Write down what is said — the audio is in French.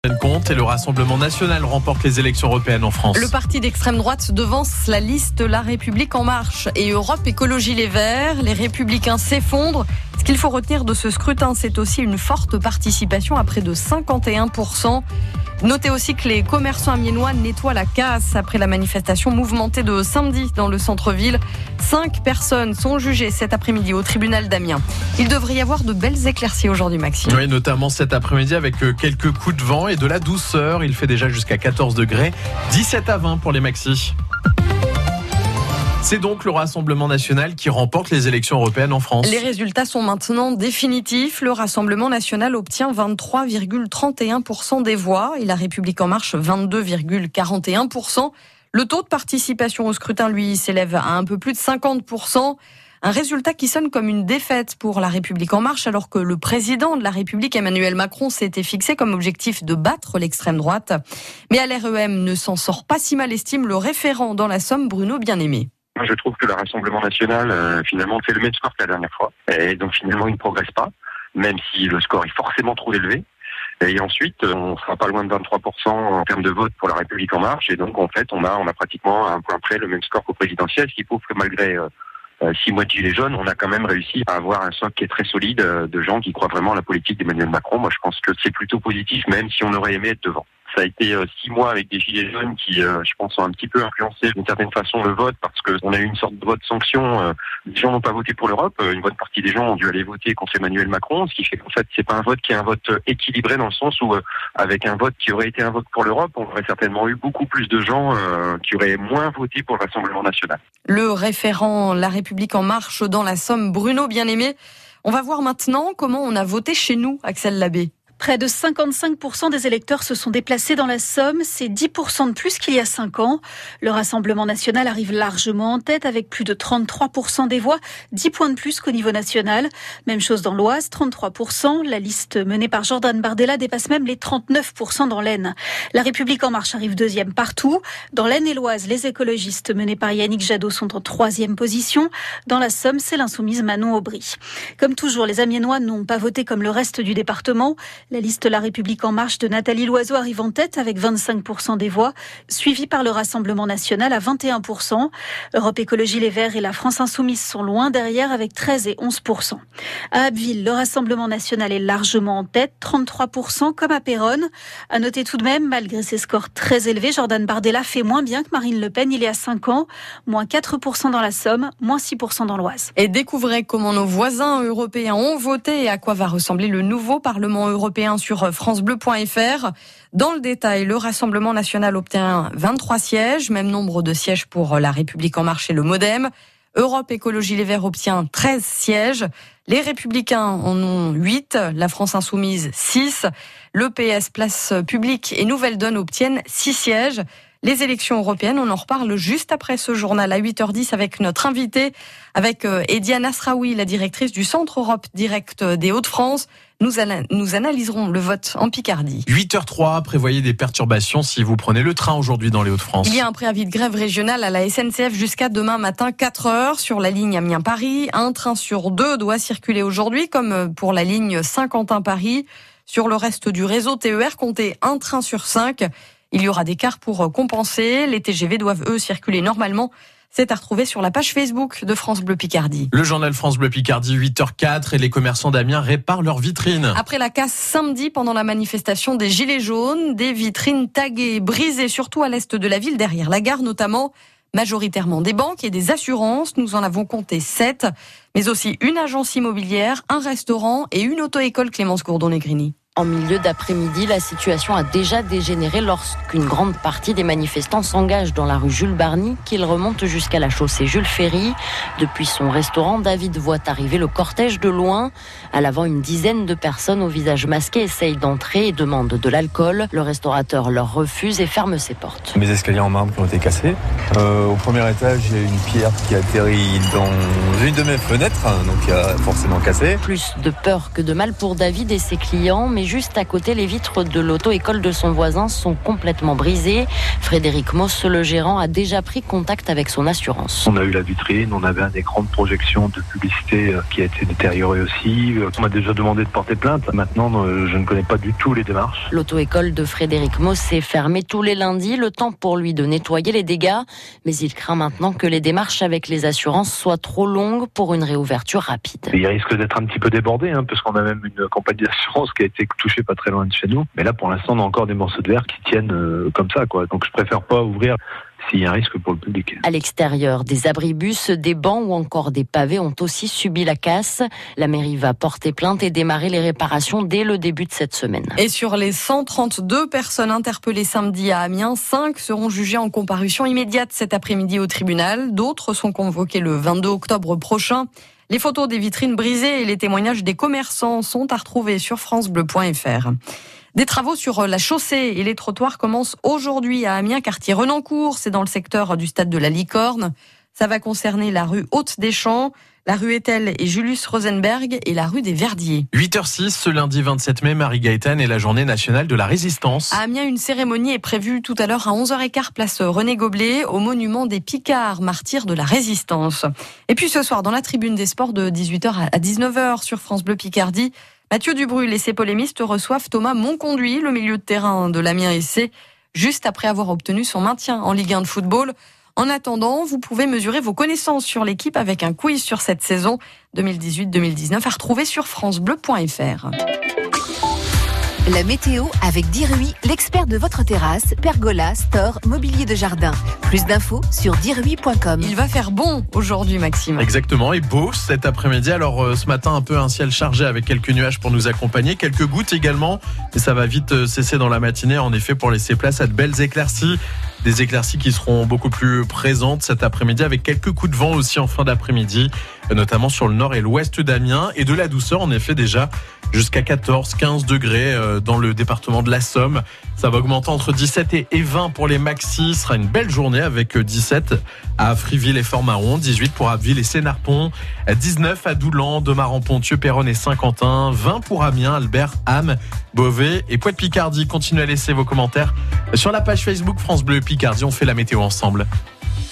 Compte et le Rassemblement national remporte les élections européennes en France. Le parti d'extrême droite devance la liste La République en marche et Europe Écologie Les Verts. Les Républicains s'effondrent. Ce qu'il faut retenir de ce scrutin, c'est aussi une forte participation à près de 51%. Notez aussi que les commerçants amiénois nettoient la casse après la manifestation mouvementée de samedi dans le centre-ville. 5 personnes sont jugées cet après-midi au tribunal d'Amiens. Il devrait y avoir de belles éclaircies aujourd'hui, Maxime. Oui, notamment cet après-midi avec quelques coups de vent et de la douceur. Il fait déjà jusqu'à 14 degrés, 17 à 20 pour les maxis. C'est donc le Rassemblement national qui remporte les élections européennes en France. Les résultats sont maintenant définitifs. Le Rassemblement national obtient 23,31% des voix et La République en marche 22,41%. Le taux de participation au scrutin, lui, s'élève à un peu plus de 50%. Un résultat qui sonne comme une défaite pour La République en marche, alors que le président de la République, Emmanuel Macron, s'était fixé comme objectif de battre l'extrême droite. Mais à l'REM ne s'en sort pas si mal, estime le référent dans la Somme, Bruno Bien-Aimé. Je trouve que le Rassemblement national, finalement, fait le même score que la dernière fois. Et donc, finalement, il ne progresse pas, même si le score est forcément trop élevé. Et ensuite, on sera pas loin de 23% en termes de vote pour La République en marche. Et donc, en fait, on a pratiquement à un point près le même score qu'au présidentiel, ce qui prouve que malgré 6 mois de gilets jaunes, on a quand même réussi à avoir un socle qui est très solide de gens qui croient vraiment à la politique d'Emmanuel Macron. Moi, je pense que c'est plutôt positif, même si on aurait aimé être devant. Ça a été 6 mois avec des gilets jaunes qui, je pense, ont un petit peu influencé d'une certaine façon le vote parce qu'on a eu une sorte de vote sanction. Les gens n'ont pas voté pour l'Europe. Une bonne partie des gens ont dû aller voter contre Emmanuel Macron, ce qui fait qu'en fait, c'est pas un vote qui est un vote équilibré dans le sens où, avec un vote qui aurait été un vote pour l'Europe, on aurait certainement eu beaucoup plus de gens qui auraient moins voté pour le Rassemblement national. Le référent La République en marche dans la Somme, Bruno Bien-Aimé. On va voir maintenant comment on a voté chez nous, Axel Labbé. Près de 55% des électeurs se sont déplacés dans la Somme. C'est 10% de plus qu'il y a 5 ans. Le Rassemblement national arrive largement en tête avec plus de 33% des voix, 10 points de plus qu'au niveau national. Même chose dans l'Oise, 33%. La liste menée par Jordan Bardella dépasse même les 39% dans l'Aisne. La République en marche arrive deuxième partout. Dans l'Aisne et l'Oise, les écologistes menés par Yannick Jadot sont en 3e position. Dans la Somme, c'est l'insoumise Manon Aubry. Comme toujours, les Amiénois n'ont pas voté comme le reste du département. La liste La République en marche de Nathalie Loiseau arrive en tête avec 25% des voix, suivie par le Rassemblement national à 21%. Europe Écologie Les Verts et la France Insoumise sont loin derrière avec 13 et 11%. À Abbeville, le Rassemblement national est largement en tête, 33% comme à Péronne. À noter tout de même, malgré ses scores très élevés, Jordan Bardella fait moins bien que Marine Le Pen il y a 5 ans, moins 4% dans la Somme, moins 6% dans l'Oise. Et découvrez comment nos voisins européens ont voté et à quoi va ressembler le nouveau Parlement européen sur francebleu.fr. Dans le détail, le Rassemblement national obtient 23 sièges, même nombre de sièges pour La République en marche et le MoDem. Europe Écologie Les Verts obtient 13 sièges. Les Républicains en ont 8, la France Insoumise 6. Le PS, Place Publique et Nouvelle Donne obtiennent 6 sièges. Les élections européennes, on en reparle juste après ce journal à 8h10 avec notre invitée, avec Ediane Asraoui, la directrice du Centre Europe Direct des Hauts-de-France. Nous analyserons le vote en Picardie. 8h03, prévoyez des perturbations si vous prenez le train aujourd'hui dans les Hauts-de-France. Il y a un préavis de grève régionale à la SNCF jusqu'à demain matin 4h sur la ligne Amiens-Paris. Un train sur 2 doit circuler aujourd'hui, comme pour la ligne Saint-Quentin-Paris. Sur le reste du réseau TER, comptez un train sur 5. Il y aura des cars pour compenser. Les TGV doivent, eux, circuler normalement. C'est à retrouver sur la page Facebook de France Bleu Picardie. Le journal France Bleu Picardie, 8h04, et les commerçants d'Amiens réparent leurs vitrines. Après la casse samedi pendant la manifestation des Gilets jaunes, des vitrines taguées, brisées, surtout à l'est de la ville, derrière la gare notamment, majoritairement des banques et des assurances. Nous en avons compté 7, mais aussi une agence immobilière, un restaurant et une auto-école Clémence Gourdon-Negrini. En milieu d'après-midi, la situation a déjà dégénéré lorsqu'une grande partie des manifestants s'engagent dans la rue Jules Barny, qu'ils remontent jusqu'à la chaussée Jules Ferry. Depuis son restaurant, David voit arriver le cortège de loin. À l'avant, une dizaine de personnes au visage masqué essayent d'entrer et demandent de l'alcool. Le restaurateur leur refuse et ferme ses portes. Mes escaliers en marbre qui ont été cassés. Au premier étage, il y a une pierre qui a atterri dans une de mes fenêtres, donc qui a forcément cassé. Plus de peur que de mal pour David et ses clients, mais juste à côté, les vitres de l'auto-école de son voisin sont complètement brisées. Frédéric Moss, le gérant, a déjà pris contact avec son assurance. On a eu la vitrine, on avait un écran de projection de publicité qui a été détérioré aussi. on m'a déjà demandé de porter plainte. Maintenant, je ne connais pas du tout les démarches. L'auto-école de Frédéric Moss est fermée tous les lundis, le temps pour lui de nettoyer les dégâts. Mais il craint maintenant que les démarches avec les assurances soient trop longues pour une réouverture rapide. Il risque d'être un petit peu débordé, parce qu'on a même une compagnie d'assurance qui a été touchée pas très loin de chez nous. Mais là, pour l'instant, on a encore des morceaux de verre qui tiennent comme ça, quoi. Donc, je préfère pas ouvrir s'il y a un risque pour le public. À l'extérieur, des abribus, des bancs ou encore des pavés ont aussi subi la casse. La mairie va porter plainte et démarrer les réparations dès le début de cette semaine. Et sur les 132 personnes interpellées samedi à Amiens, 5 seront jugées en comparution immédiate cet après-midi au tribunal. D'autres sont convoqués le 22 octobre prochain. Les photos des vitrines brisées et les témoignages des commerçants sont à retrouver sur francebleu.fr. Des travaux sur la chaussée et les trottoirs commencent aujourd'hui à Amiens, quartier Renancourt. C'est dans le secteur du stade de la Licorne. Ça va concerner la rue Haute-des-Champs, la rue Etel et Julius Rosenberg et la rue des Verdiers. 8h06, ce lundi 27 mai, Marie-Gaëtane est la journée nationale de la résistance. À Amiens, une cérémonie est prévue tout à l'heure à 11h15, place René Goblet, au monument des Picards, martyrs de la résistance. Et puis ce soir, dans la tribune des sports de 18h à 19h sur France Bleu Picardie, Mathieu Dubrul et ses polémistes reçoivent Thomas Monconduit, le milieu de terrain de l'Amiens SC, juste après avoir obtenu son maintien en Ligue 1 de football. En attendant, vous pouvez mesurer vos connaissances sur l'équipe avec un quiz sur cette saison 2018-2019 à retrouver sur francebleu.fr. La météo avec Dirui, l'expert de votre terrasse, pergola, store, mobilier de jardin. Plus d'infos sur dirui.com. Il va faire bon aujourd'hui, Maxime. Exactement, et beau cet après-midi. Alors ce matin, un peu un ciel chargé avec quelques nuages pour nous accompagner, quelques gouttes également. Et ça va vite cesser dans la matinée, en effet, pour laisser place à de belles éclaircies. Des éclaircies qui seront beaucoup plus présentes cet après-midi avec quelques coups de vent aussi en fin d'après-midi, notamment sur le nord et l'ouest d'Amiens, et de la douceur en effet déjà jusqu'à 14-15 degrés dans le département de la Somme. Ça va augmenter entre 17 et 20 pour les maxis. Ce sera une belle journée avec 17 à Friville et Fort-Mahon, 18 pour Abbeville et Sénarpont, 19 à Doulan, Domaran-Ponthieu, Péronne et Saint-Quentin, 20 pour Amiens, Albert, Ham, Beauvais et Poix-de-Picardie. Continuez à laisser vos commentaires sur la page Facebook France Bleu Picardie. On fait la météo ensemble.